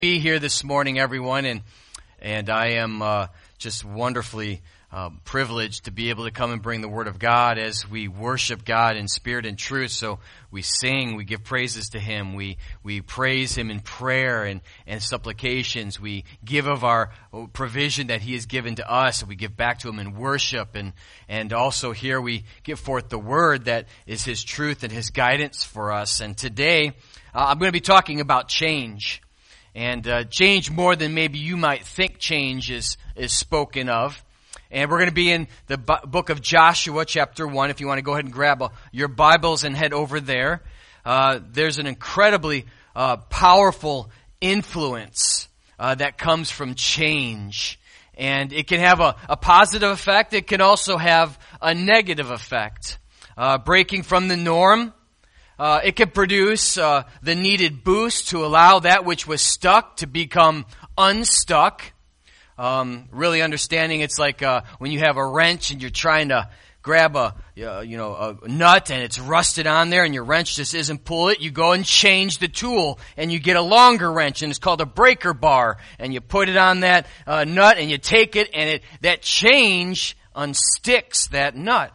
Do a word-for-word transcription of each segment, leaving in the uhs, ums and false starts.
Be here this morning, everyone, and and I am uh, just wonderfully uh, privileged to be able to come and bring the Word of God as we worship God in spirit and truth. So we sing, we give praises to Him, we we praise Him in prayer and, and supplications. We give of our provision that He has given to us, and we give back to Him in worship. And and also here we give forth the Word that is His truth and His guidance for us. And today uh, I'm going to be talking about change. And uh, change more than maybe you might think change is, is spoken of. And we're going to be in the bu- book of Joshua, chapter one. If you want to go ahead and grab a, your Bibles and head over there. Uh, there's an incredibly uh, powerful influence uh, that comes from change. And it can have a, a positive effect. It can also have a negative effect. Uh, breaking from the norm. Uh, it can produce uh, the needed boost to allow that which was stuck to become unstuck. Um, really understanding it's like uh, when you have a wrench and you're trying to grab a uh, you know a nut and it's rusted on there and your wrench just isn't pulling it. You go and change the tool and you get a longer wrench and it's called a breaker bar, and you put it on that uh, nut and you take it and it that change unsticks that nut.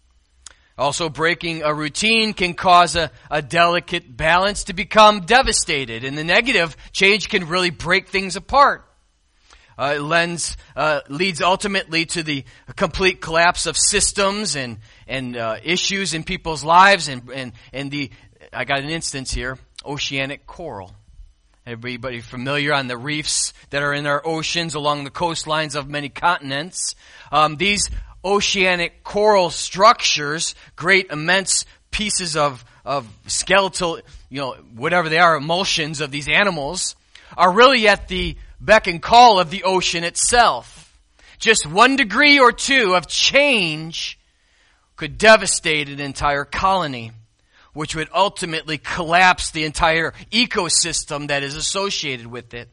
Also, breaking a routine can cause a, a delicate balance to become devastated. In the negative, change can really break things apart. Uh, it lends, uh, leads ultimately to the complete collapse of systems and and uh, issues in people's lives. And, and, and the I got an instance here, oceanic coral. Everybody familiar on the reefs that are in our oceans along the coastlines of many continents? Um, these oceanic coral structures, great immense pieces of, of skeletal, you know, whatever they are, emulsions of these animals, are really at the beck and call of the ocean itself. Just one degree or two of change could devastate an entire colony, which would ultimately collapse the entire ecosystem that is associated with it.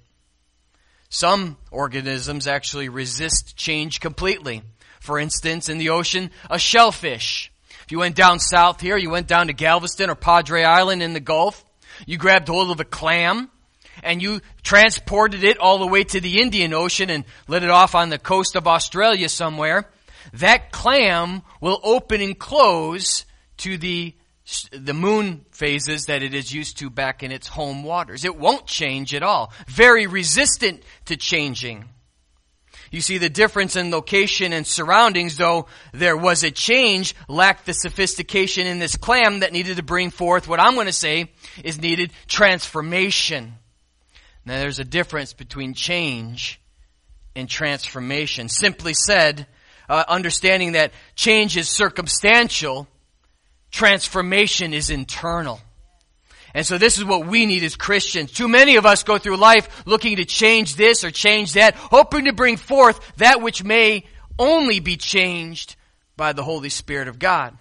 Some organisms actually resist change completely. For instance, in the ocean, a shellfish. If you went down south here, you went down to Galveston or Padre Island in the Gulf, you grabbed hold of a clam, and you transported it all the way to the Indian Ocean and let it off on the coast of Australia somewhere. That clam will open and close to the the moon phases that it is used to back in its home waters. It won't change at all. Very resistant to changing. You see, the difference in location and surroundings, though there was a change, lacked the sophistication in this clam that needed to bring forth what I'm going to say is needed transformation. Now, there's a difference between change and transformation. Simply said, uh, understanding that change is circumstantial, transformation is internal. And so this is what we need as Christians. Too many of us go through life looking to change this or change that, hoping to bring forth that which may only be changed by the Holy Spirit of God.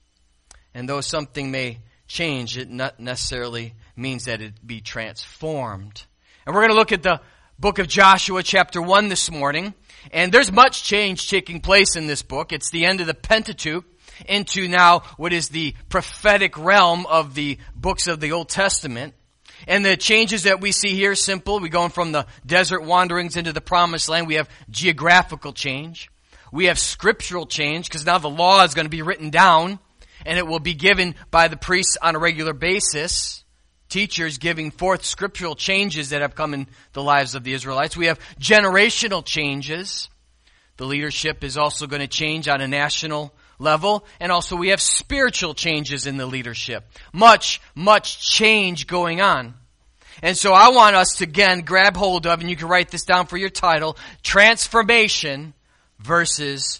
And though something may change, it not necessarily means that it be transformed. And we're going to look at the book of Joshua chapter one this morning. And there's much change taking place in this book. It's the end of the Pentateuch into now what is the prophetic realm of the books of the Old Testament. And the changes that we see here, simple. We're going from the desert wanderings into the promised land. We have geographical change. We have scriptural change, because now the law is going to be written down, and it will be given by the priests on a regular basis. Teachers giving forth scriptural changes that have come in the lives of the Israelites. We have generational changes. The leadership is also going to change on a national level, and also we have spiritual changes in the leadership. Much, much change going on. And so I want us to again grab hold of, and you can write this down for your title, transformation versus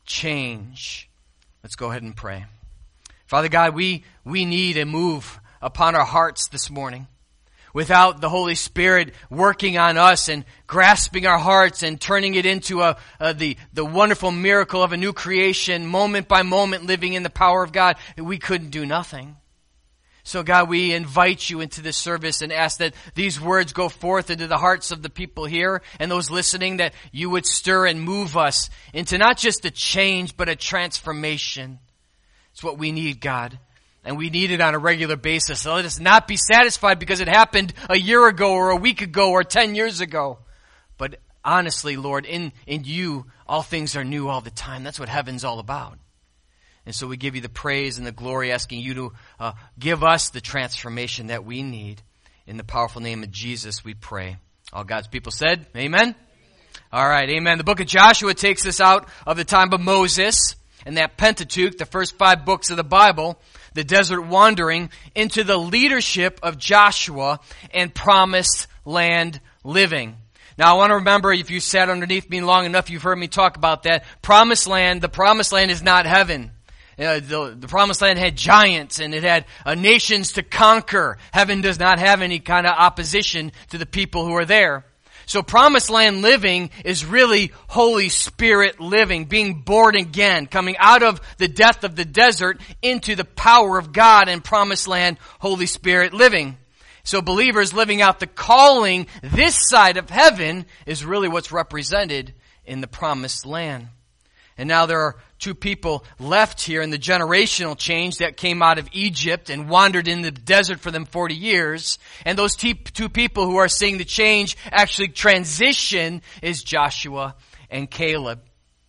change. Let's go ahead and pray. Father God, we, we need a move upon our hearts this morning. Without the Holy Spirit working on us and grasping our hearts and turning it into a, a the, the wonderful miracle of a new creation, moment by moment, living in the power of God, we couldn't do nothing. So God, we invite you into this service and ask that these words go forth into the hearts of the people here and those listening, that you would stir and move us into not just a change, but a transformation. It's what we need, God. And we need it on a regular basis. So let us not be satisfied because it happened a year ago or a week ago or ten years ago. But honestly, Lord, in, in you, all things are new all the time. That's what heaven's all about. And so we give you the praise and the glory, asking you to uh, give us the transformation that we need. In the powerful name of Jesus, we pray. All God's people said, amen? All right, amen. The book of Joshua takes us out of the time of Moses and that Pentateuch, the first five books of the Bible, the desert wandering, into the leadership of Joshua and promised land living. Now I want to remember, if you sat underneath me long enough, you've heard me talk about that. Promised land, the promised land is not heaven. Uh, the, the promised land had giants and it had uh, nations to conquer. Heaven does not have any kind of opposition to the people who are there. So promised land living is really Holy Spirit living, being born again, coming out of the death of the desert into the power of God, and promised land, Holy Spirit living. So believers living out the calling this side of heaven is really what's represented in the promised land. And now there are two people left here in the generational change that came out of Egypt and wandered in the desert for them forty years. And those two people who are seeing the change actually transition is Joshua and Caleb.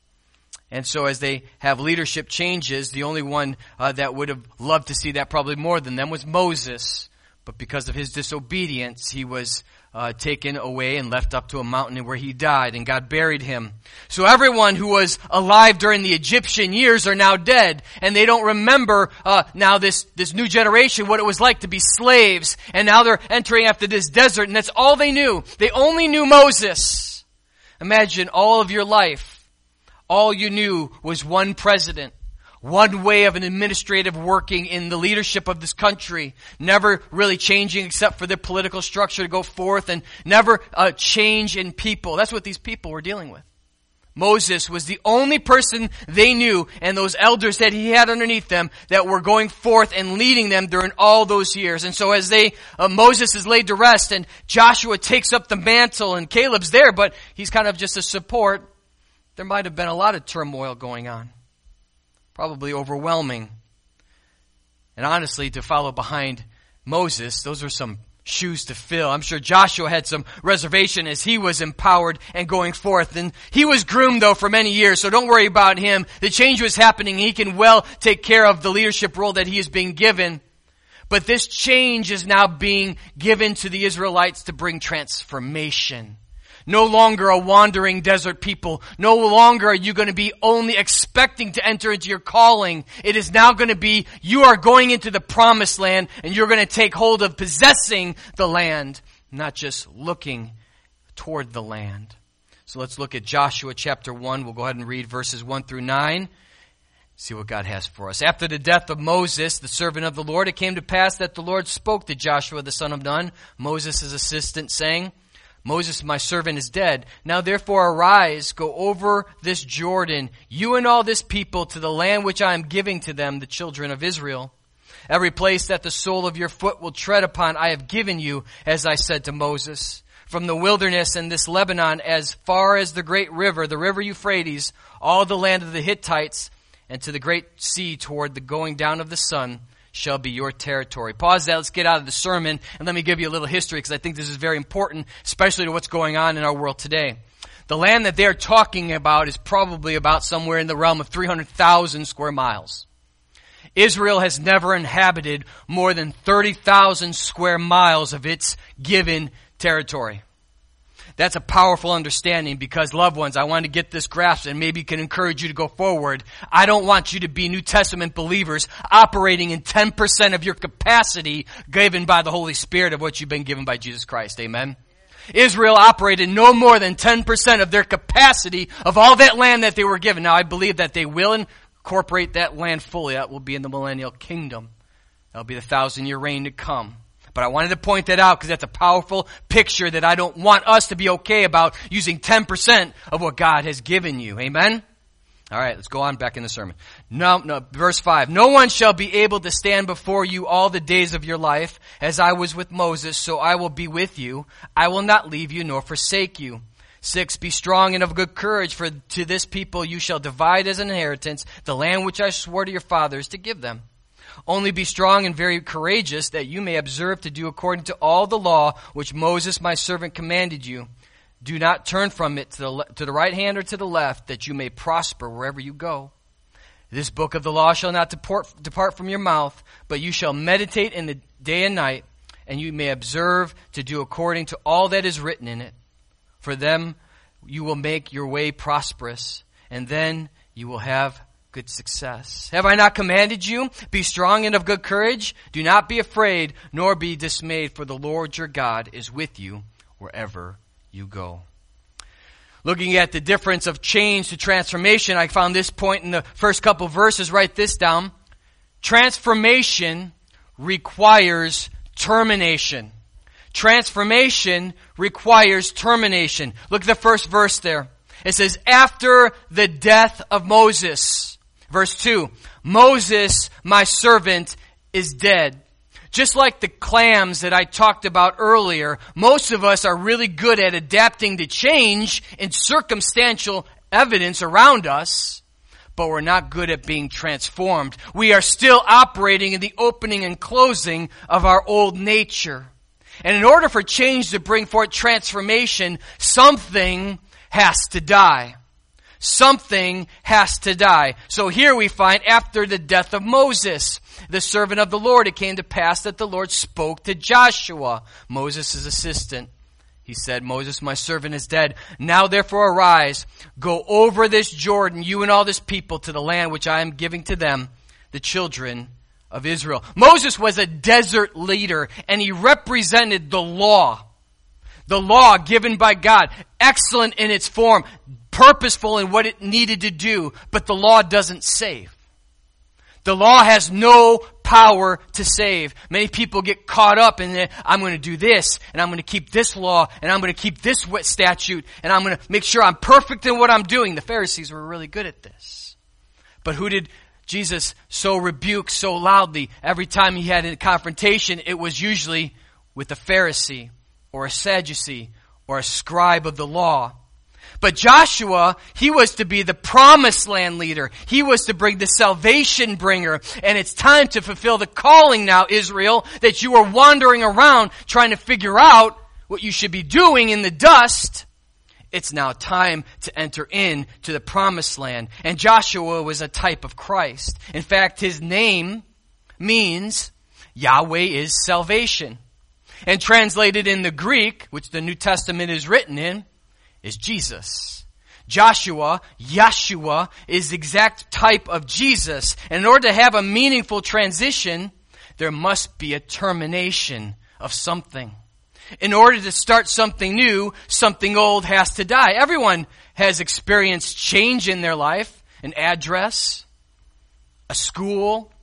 And so as they have leadership changes, the only one uh, that would have loved to see that probably more than them was Moses. But because of his disobedience, he was uh, taken away and left up to a mountain where he died, and God buried him. So everyone who was alive during the Egyptian years are now dead, and they don't remember uh, now this, this new generation what it was like to be slaves. And now they're entering after this desert, and that's all they knew. They only knew Moses. Imagine all of your life, all you knew was one president. One way of an administrative working in the leadership of this country, never really changing except for the political structure to go forth, and never a change in people. That's what these people were dealing with. Moses was the only person they knew, and those elders that he had underneath them that were going forth and leading them during all those years. And so as they, uh, Moses is laid to rest, and Joshua takes up the mantle, and Caleb's there, but he's kind of just a support, there might have been a lot of turmoil going on. Probably overwhelming. And honestly, to follow behind Moses, those were some shoes to fill. I'm sure Joshua had some reservation as he was empowered and going forth. And he was groomed, though, for many years, so don't worry about him. The change was happening. He can well take care of the leadership role that he is being given. But this change is now being given to the Israelites to bring transformation. No longer a wandering desert people. No longer are you going to be only expecting to enter into your calling. It is now going to be you are going into the promised land, and you're going to take hold of possessing the land, not just looking toward the land. So let's look at Joshua chapter one. We'll go ahead and read verses one through nine. See what God has for us. After the death of Moses, the servant of the Lord, it came to pass that the Lord spoke to Joshua the son of Nun, Moses' assistant, saying, Moses, my servant, is dead. Now therefore arise, go over this Jordan, you and all this people, to the land which I am giving to them, the children of Israel. Every place that the sole of your foot will tread upon, I have given you, as I said to Moses. From the wilderness and this Lebanon, as far as the great river, the river Euphrates, all the land of the Hittites, and to the great sea toward the going down of the sun, shall be your territory. Pause that. Let's get out of the sermon and let me give you a little history, because I think this is very important, especially to what's going on in our world today. The land that they're talking about is probably about somewhere in the realm of three hundred thousand square miles. Israel has never inhabited more than thirty thousand square miles of its given territory. That's a powerful understanding, because, loved ones, I want to get this grasped and maybe can encourage you to go forward. I don't want you to be New Testament believers operating in ten percent of your capacity given by the Holy Spirit of what you've been given by Jesus Christ. Amen? Israel operated no more than ten percent of their capacity of all that land that they were given. Now, I believe that they will incorporate that land fully. That will be in the millennial kingdom. That will be the thousand-year reign to come. But I wanted to point that out because that's a powerful picture that I don't want us to be okay about using ten percent of what God has given you. Amen? All right, let's go on back in the sermon. No, no, verse five. No one shall be able to stand before you all the days of your life, as I was with Moses, so I will be with you. I will not leave you nor forsake you. Six, be strong and of good courage, for to this people you shall divide as an inheritance the land which I swore to your fathers to give them. Only be strong and very courageous, that you may observe to do according to all the law which Moses my servant commanded you. Do not turn from it to the, le- to the right hand or to the left, that you may prosper wherever you go. This book of the law shall not depart, depart from your mouth, but you shall meditate in the day and night, and you may observe to do according to all that is written in it. For them you will make your way prosperous, and then you will have good success. Have I not commanded you? Be strong and of good courage. Do not be afraid, nor be dismayed, for the Lord your God is with you wherever you go. Looking at the difference of change to transformation, I found this point in the first couple verses. Write this down. Transformation requires termination. Transformation requires termination. Look at the first verse there. It says, after the death of Moses. Verse two, Moses, my servant, is dead. Just like the clams that I talked about earlier, most of us are really good at adapting to change in circumstantial evidence around us, but we're not good at being transformed. We are still operating in the opening and closing of our old nature. And in order for change to bring forth transformation, something has to die. Something has to die. So here we find, after the death of Moses, the servant of the Lord, it came to pass that the Lord spoke to Joshua, Moses' assistant. He said, Moses, my servant, is dead. Now therefore arise, go over this Jordan, you and all this people, to the land which I am giving to them, the children of Israel. Moses was a desert leader, and he represented the law. The law given by God, excellent in its form, purposeful in what it needed to do, but the law doesn't save. The law has no power to save. Many people get caught up in the, I'm going to do this, and I'm going to keep this law, and I'm going to keep this statute, and I'm going to make sure I'm perfect in what I'm doing. The Pharisees were really good at this. But who did Jesus so rebuke so loudly? Every time he had a confrontation, it was usually with a Pharisee or a Sadducee or a scribe of the law. But Joshua, he was to be the promised land leader. He was to bring the salvation bringer. And it's time to fulfill the calling now, Israel, that you are wandering around trying to figure out what you should be doing in the dust. It's now time to enter in to the promised land. And Joshua was a type of Christ. In fact, his name means Yahweh is salvation. And translated in the Greek, which the New Testament is written in, is Jesus. Joshua, Yeshua, is the exact type of Jesus. And in order to have a meaningful transition, there must be a termination of something. In order to start something new, something old has to die. Everyone has experienced change in their life. An address, a school,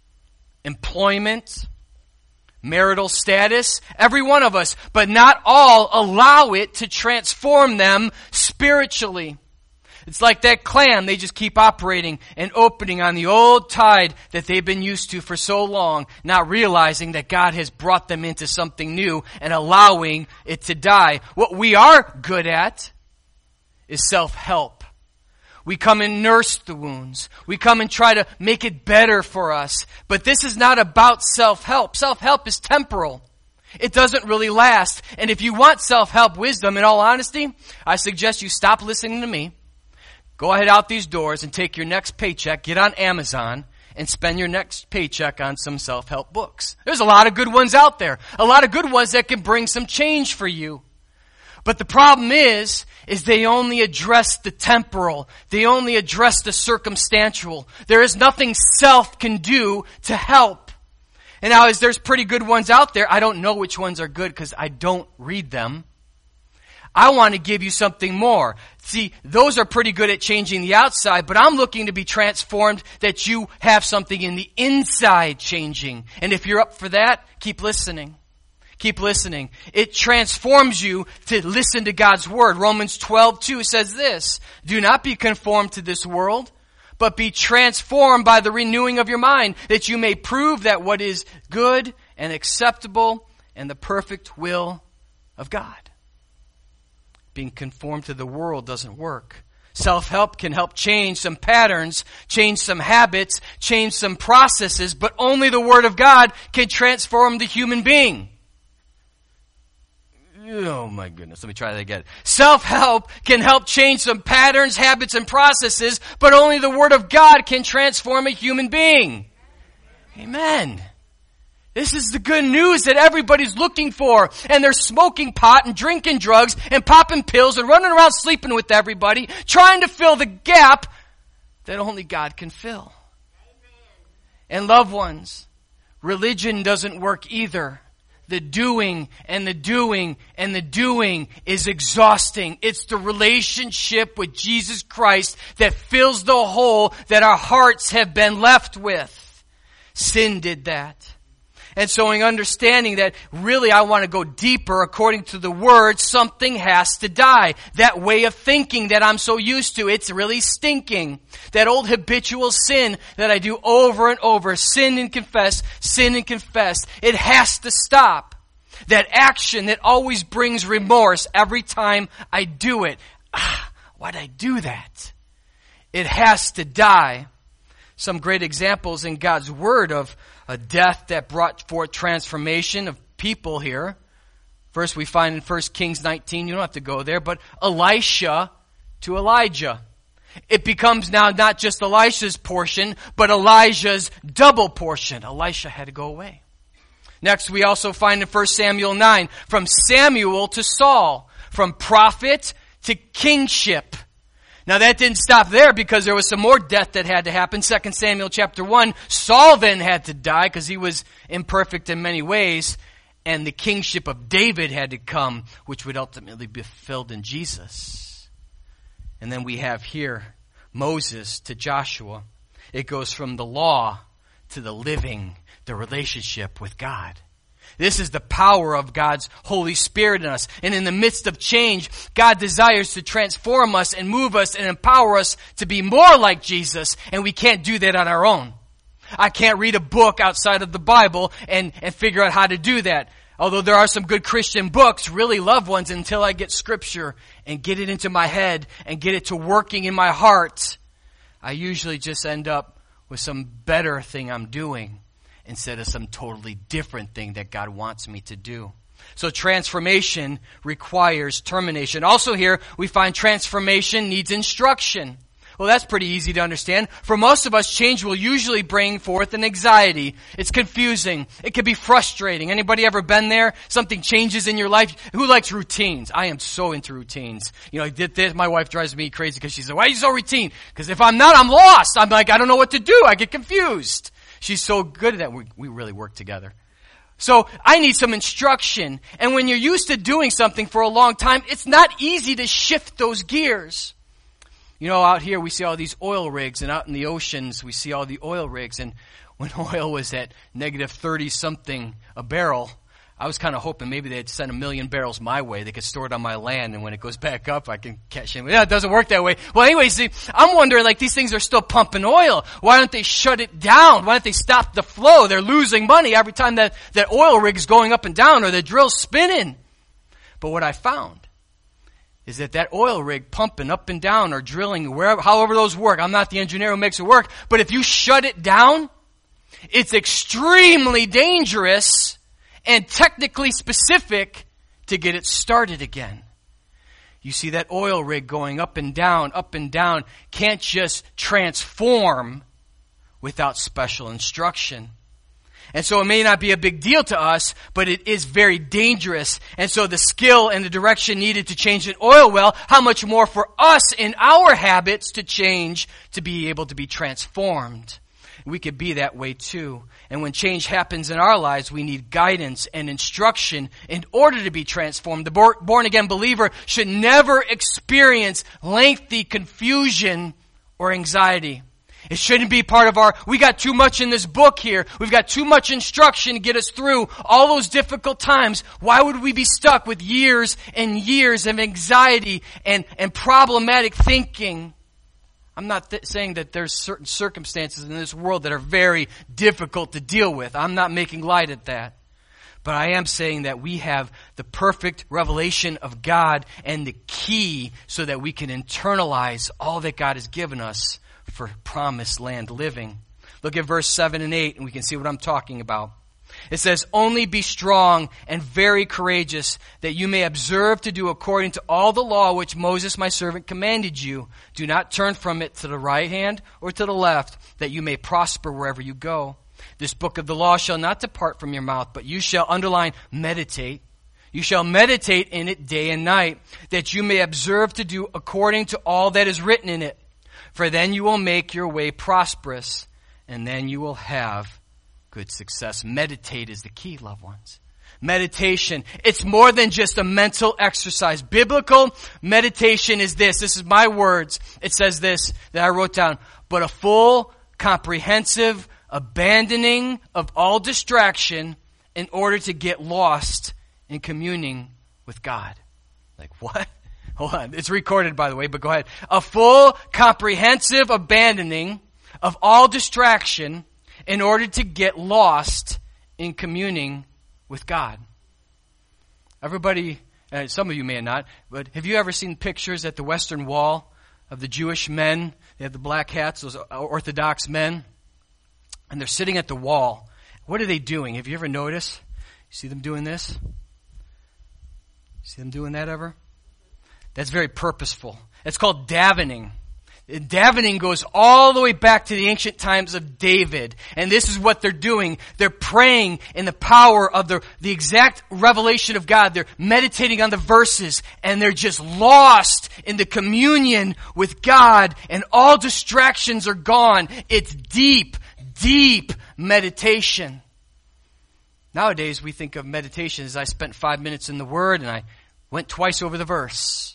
employment, marital status, every one of us, but not all allow it to transform them spiritually. It's like that clam. They just keep operating and opening on the old tide that they've been used to for so long, not realizing that God has brought them into something new and allowing it to die. What we are good at is self-help. We come and nurse the wounds. We come and try to make it better for us. But this is not about self-help. Self-help is temporal. It doesn't really last. And if you want self-help wisdom, in all honesty, I suggest you stop listening to me. Go ahead out these doors and take your next paycheck, get on Amazon, and spend your next paycheck on some self-help books. There's a lot of good ones out there. A lot of good ones that can bring some change for you. But the problem is, is they only address the temporal. They only address the circumstantial. There is nothing self can do to help. And now, as there's pretty good ones out there, I don't know which ones are good because I don't read them. I want to give you something more. See, those are pretty good at changing the outside, but I'm looking to be transformed that you have something in the inside changing. And if you're up for that, keep listening. Keep listening. It transforms you to listen to God's word. Romans twelve two says this, do not be conformed to this world, but be transformed by the renewing of your mind, that you may prove that what is good and acceptable and the perfect will of God. Being conformed to the world doesn't work. Self-help can help change some patterns, change some habits, change some processes, but only the Word of God can transform the human being. Oh my goodness, let me try that again. Self-help can help change some patterns, habits, and processes, but only the Word of God can transform a human being. Amen. This is the good news that everybody's looking for. And they're smoking pot and drinking drugs and popping pills and running around sleeping with everybody, trying to fill the gap that only God can fill. And loved ones, religion doesn't work either. The doing and the doing and the doing is exhausting. It's the relationship with Jesus Christ that fills the hole that our hearts have been left with. Sin did that. And so in understanding that really I want to go deeper according to the Word, something has to die. That way of thinking that I'm so used to, it's really stinking. That old habitual sin that I do over and over, sin and confess, sin and confess, it has to stop. That action that always brings remorse every time I do it. Ah, why'd I do that? It has to die. Some great examples in God's Word of a death that brought forth transformation of people here. First, we find in First Kings nineteen, you don't have to go there, but Elisha to Elijah. It becomes now not just Elisha's portion, but Elijah's double portion. Elisha had to go away. Next, we also find in First Samuel nine, from Samuel to Saul, from prophet to kingship. Now that didn't stop there because there was some more death that had to happen. Second Samuel chapter one, Saul then had to die because he was imperfect in many ways. And the kingship of David had to come, which would ultimately be fulfilled in Jesus. And then we have here Moses to Joshua. It goes from the law to the living, the relationship with God. This is the power of God's Holy Spirit in us. And in the midst of change, God desires to transform us and move us and empower us to be more like Jesus. And we can't do that on our own. I can't read a book outside of the Bible and, and figure out how to do that. Although there are some good Christian books, really loved ones, until I get Scripture and get it into my head and get it to working in my heart, I usually just end up with some better thing I'm doing instead of some totally different thing that God wants me to do. So transformation requires termination. Also here, we find transformation needs instruction. Well, that's pretty easy to understand. For most of us, change will usually bring forth an anxiety. It's confusing. It can be frustrating. Anybody ever been there? Something changes in your life. Who likes routines? I am so into routines. You know, I did this. My wife drives me crazy because she said, why are you so routine? Because if I'm not, I'm lost. I'm like, I don't know what to do. I get confused. She's so good at that. We, we really work together. So I need some instruction. And when you're used to doing something for a long time, it's not easy to shift those gears. You know, out here we see all these oil rigs, and out in the oceans we see all the oil rigs. And when oil was at negative thirty something a barrel, I was kind of hoping maybe they'd send a million barrels my way. They could store it on my land, and when it goes back up, I can catch it. Yeah, it doesn't work that way. Well, anyway, see, I'm wondering, like, these things are still pumping oil. Why don't they shut it down? Why don't they stop the flow? They're losing money every time that, that oil rig's going up and down or the drill's spinning. But what I found is that that oil rig pumping up and down or drilling, wherever, however those work, I'm not the engineer who makes it work, but if you shut it down, it's extremely dangerous and technically specific to get it started again. You see that oil rig going up and down, up and down, can't just transform without special instruction. And so it may not be a big deal to us, but it is very dangerous. And so the skill and the direction needed to change an oil well, how much more for us in our habits to change to be able to be transformed. We could be that way too. And when change happens in our lives, we need guidance and instruction in order to be transformed. The born-again believer should never experience lengthy confusion or anxiety. It shouldn't be part of our, we got too much in this book here. We've got too much instruction to get us through all those difficult times. Why would we be stuck with years and years of anxiety and, and problematic thinking? I'm not th- saying that there's certain circumstances in this world that are very difficult to deal with. I'm not making light of that. But I am saying that we have the perfect revelation of God and the key so that we can internalize all that God has given us for promised land living. Look at verse seven and eight, and we can see what I'm talking about. It says, "Only be strong and very courageous, that you may observe to do according to all the law which Moses my servant commanded you. Do not turn from it to the right hand or to the left, that you may prosper wherever you go. This book of the law shall not depart from your mouth, but you shall," underline, meditate. "You shall meditate in it day and night, that you may observe to do according to all that is written in it. For then you will make your way prosperous, and then you will have good success." Meditate is the key, loved ones. Meditation. It's more than just a mental exercise. Biblical meditation is this. This is my words. It says this that I wrote down. "But a full, comprehensive abandoning of all distraction in order to get lost in communing with God." Like, what? Hold on. It's recorded, by the way, but go ahead. "A full, comprehensive abandoning of all distraction in order to get lost in communing with God." Everybody, uh, some of you may not, but have you ever seen pictures at the Western Wall of the Jewish men? They have the black hats, those Orthodox men, and they're sitting at the wall. What are they doing? Have you ever noticed? You see them doing this? See them doing that ever? That's very purposeful. It's called davening. Davening goes all the way back to the ancient times of David. And this is what they're doing. They're praying in the power of the, the exact revelation of God. They're meditating on the verses, and they're just lost in the communion with God, and all distractions are gone. It's deep, deep meditation. Nowadays, we think of meditation as I spent five minutes in the Word and I went twice over the verse.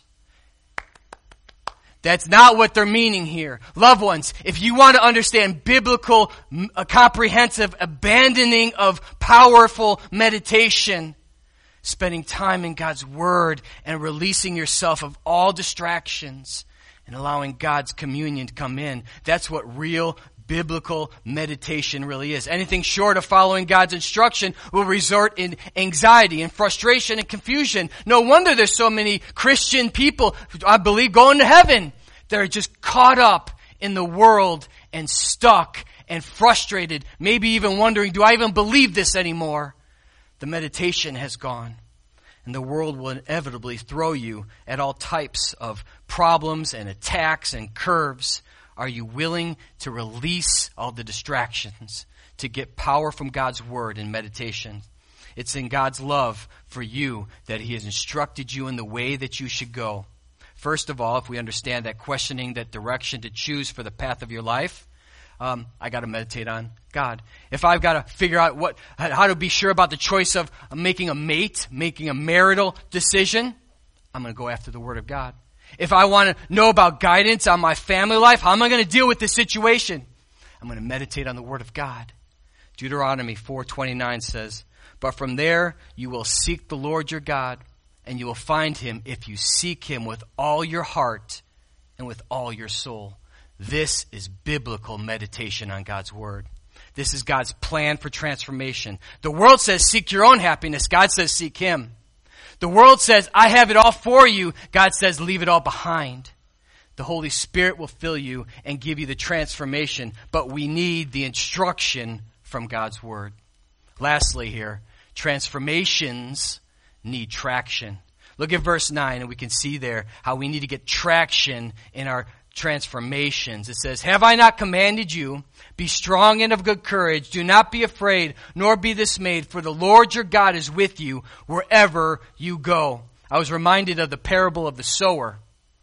That's not what they're meaning here. Loved ones, if you want to understand biblical, uh, comprehensive abandoning of powerful meditation, spending time in God's Word and releasing yourself of all distractions and allowing God's communion to come in, that's what real biblical meditation really is. Anything short of following God's instruction will result in anxiety and frustration and confusion. No wonder there's so many Christian people, I believe, going to heaven. They're just caught up in the world and stuck and frustrated, maybe even wondering, do I even believe this anymore? The meditation has gone. And the world will inevitably throw you at all types of problems and attacks and curves. Are you willing to release all the distractions to get power from God's Word in meditation? It's in God's love for you that He has instructed you in the way that you should go. First of all, if we understand that questioning that direction to choose for the path of your life, um, I got to meditate on God. If I've got to figure out what, how to be sure about the choice of making a mate, making a marital decision, I'm going to go after the Word of God. If I want to know about guidance on my family life, how am I going to deal with this situation? I'm going to meditate on the Word of God. Deuteronomy four twenty-nine says, "But from there you will seek the Lord your God, and you will find Him if you seek Him with all your heart and with all your soul." This is biblical meditation on God's Word. This is God's plan for transformation. The world says seek your own happiness. God says seek Him. The world says, I have it all for you. God says, leave it all behind. The Holy Spirit will fill you and give you the transformation, but we need the instruction from God's Word. Lastly here, transformations need traction. Look at verse nine, and we can see there how we need to get traction in our transformations. It says, "Have I not commanded you? Be strong and of good courage. Do not be afraid, nor be dismayed, for the Lord your God is with you wherever you go." I was reminded of the parable of the sower.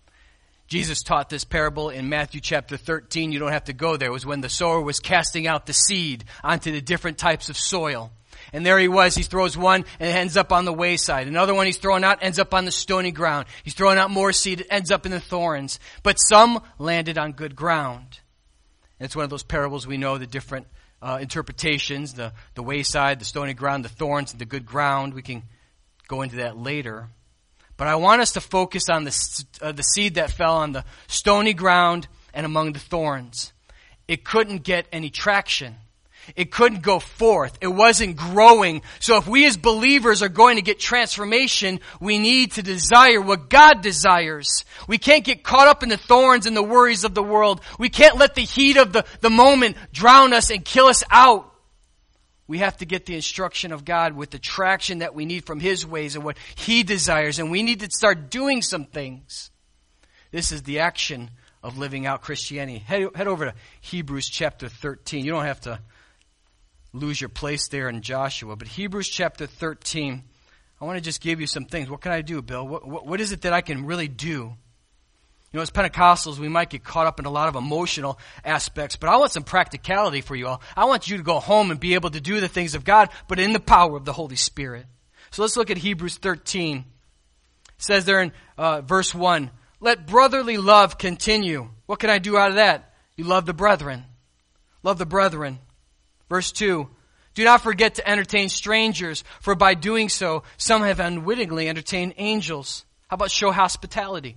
Jesus taught this parable in Matthew chapter thirteen. You don't have to go there. It was when the sower was casting out the seed onto the different types of soil. And there he was. He throws one and it ends up on the wayside. Another one he's throwing out ends up on the stony ground. He's throwing out more seed. It ends up in the thorns. But some landed on good ground. And it's one of those parables we know the different uh, interpretations. The, the wayside, the stony ground, the thorns, and the good ground. We can go into that later. But I want us to focus on the, uh, the seed that fell on the stony ground and among the thorns. It couldn't get any traction. It couldn't go forth. It wasn't growing. So if we as believers are going to get transformation, we need to desire what God desires. We can't get caught up in the thorns and the worries of the world. We can't let the heat of the, the moment drown us and kill us out. We have to get the instruction of God with the traction that we need from His ways and what He desires. And we need to start doing some things. This is the action of living out Christianity. Head, head over to Hebrews chapter thirteen. You don't have to lose your place there in Joshua. But Hebrews chapter thirteen, I want to just give you some things. What can I do, Bill? What, what, what is it that I can really do? You know, as Pentecostals, we might get caught up in a lot of emotional aspects, but I want some practicality for you all. I want you to go home and be able to do the things of God, but in the power of the Holy Spirit. So let's look at Hebrews thirteen. It says there in uh, verse one, let brotherly love continue. What can I do out of that? You love the brethren. Love the brethren. Verse two, do not forget to entertain strangers, for by doing so, some have unwittingly entertained angels. How about show hospitality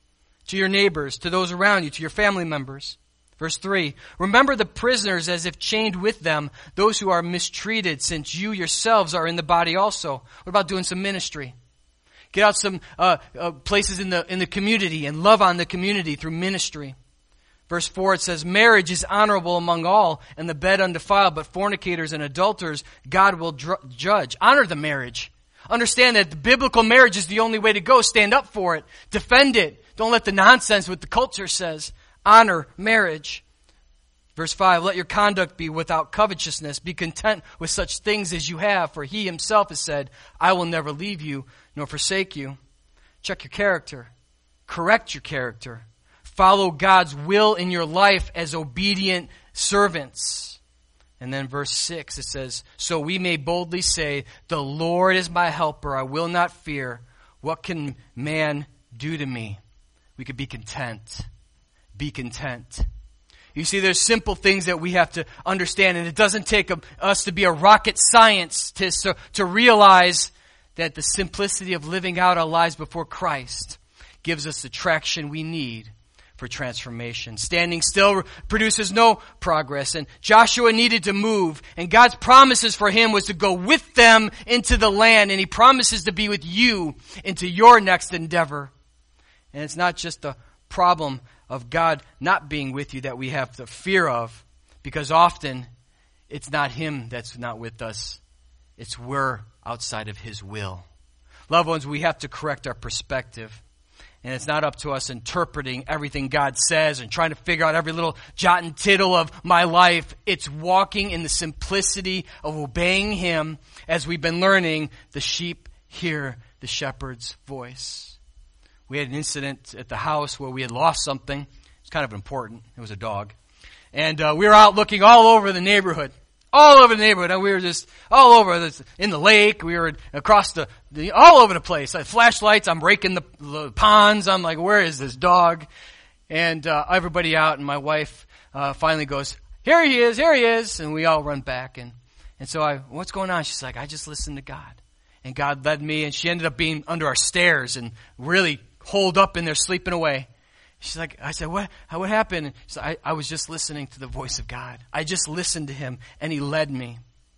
to your neighbors, to those around you, to your family members? Verse three, remember the prisoners as if chained with them, those who are mistreated, since you yourselves are in the body also. What about doing some ministry? Get out some uh, uh, places in the in the community and love on the community through ministry. Verse four, it says, marriage is honorable among all, and the bed undefiled, but fornicators and adulterers God will dr- judge. Honor the marriage. Understand that the biblical marriage is the only way to go. Stand up for it. Defend it. Don't let the nonsense what the culture says. Honor marriage. Verse five, let your conduct be without covetousness. Be content with such things as you have, for He Himself has said, I will never leave you nor forsake you. Check your character. Correct your character. Follow God's will in your life as obedient servants. And then verse six, it says, so we may boldly say, the Lord is my helper. I will not fear. What can man do to me? We could be content. Be content. You see, there's simple things that we have to understand, and it doesn't take a, us to be a rocket scientist to, to realize that the simplicity of living out our lives before Christ gives us the traction we need for transformation. Standing still produces no progress, and Joshua needed to move, and God's promises for him was to go with them into the land, and He promises to be with you into your next endeavor. And it's not just the problem of God not being with you that we have the fear of, because often it's not Him that's not with us. It's we're outside of His will. Loved ones, we have to correct our perspective. And it's not up to us interpreting everything God says and trying to figure out every little jot and tittle of my life. It's walking in the simplicity of obeying Him. As we've been learning, the sheep hear the shepherd's voice. We had an incident at the house where we had lost something. It's kind of important. It was a dog. And uh, we were out looking all over the neighborhood. All over the neighborhood. And we were just all over this, in the lake. We were across the, the all over the place. I had flashlights. I'm raking the, the ponds. I'm like, where is this dog? And uh, everybody out. And my wife uh, finally goes, here he is, here he is. And we all run back. And, and so I, what's going on? She's like, I just listened to God. And God led me. And she ended up being under our stairs and really holed up in there sleeping away. She's like, I said, what, what happened? She said, I, I was just listening to the voice of God. I just listened to Him and He led me.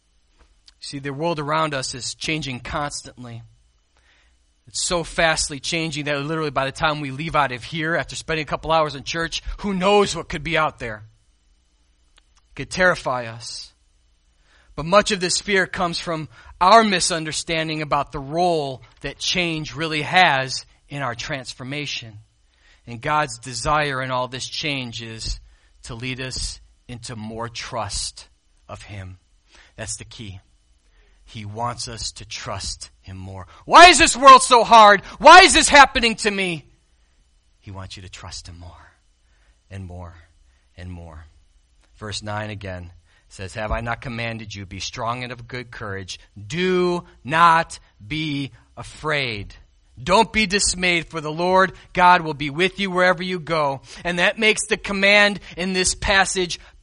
See, the world around us is changing constantly. It's so fastly changing that literally by the time we leave out of here, after spending a couple hours in church, who knows what could be out there? It could terrify us. But much of this fear comes from our misunderstanding about the role that change really has in our transformation. And God's desire in all this change is to lead us into more trust of Him. That's the key. He wants us to trust Him more. Why is this world so hard? Why is this happening to me? He wants you to trust Him more and more and more. Verse nine again says, have I not commanded you, be strong and of good courage. Do not be afraid. Don't be dismayed, for the Lord God will be with you wherever you go. And that makes the command in this passage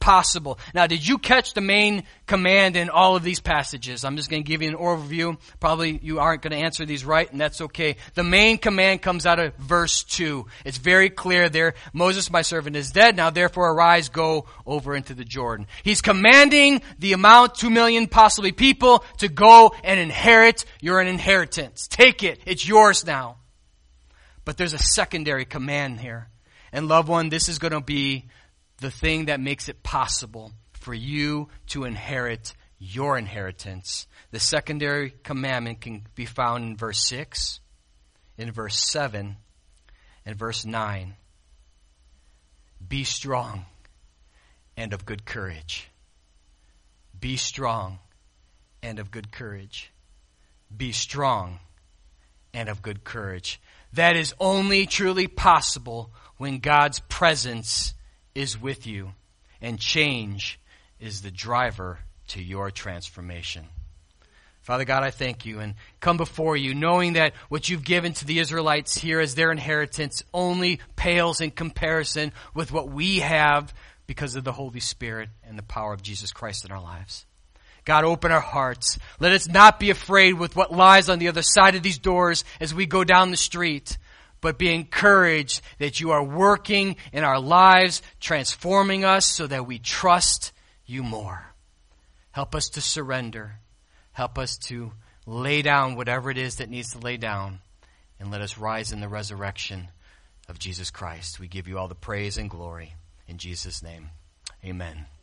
possible. Now, did you catch the main command in all of these passages? I'm just going to give you an overview. Probably you aren't going to answer these right, and that's okay. The main command comes out of verse two. It's very clear there. Moses, my servant, is dead. Now, therefore, arise, go over into the Jordan. He's commanding the amount, two million possibly people, to go and inherit your inheritance. Take it. It's yours now. But there's a secondary command here. And loved one, this is going to be the thing that makes it possible for you to inherit your inheritance. The secondary commandment can be found in verse six, in verse seven, and verse nine. Be strong and of good courage. Be strong and of good courage. Be strong and of good courage. That is only truly possible when God's presence is with you, and change is the driver to your transformation. Father God, I thank you and come before you knowing that what you've given to the Israelites here as their inheritance only pales in comparison with what we have because of the Holy Spirit and the power of Jesus Christ in our lives. God, open our hearts. Let us not be afraid with what lies on the other side of these doors as we go down the street, but be encouraged that you are working in our lives, transforming us so that we trust you more. Help us to surrender. Help us to lay down whatever it is that needs to lay down, and let us rise in the resurrection of Jesus Christ. We give you all the praise and glory in Jesus' name. Amen.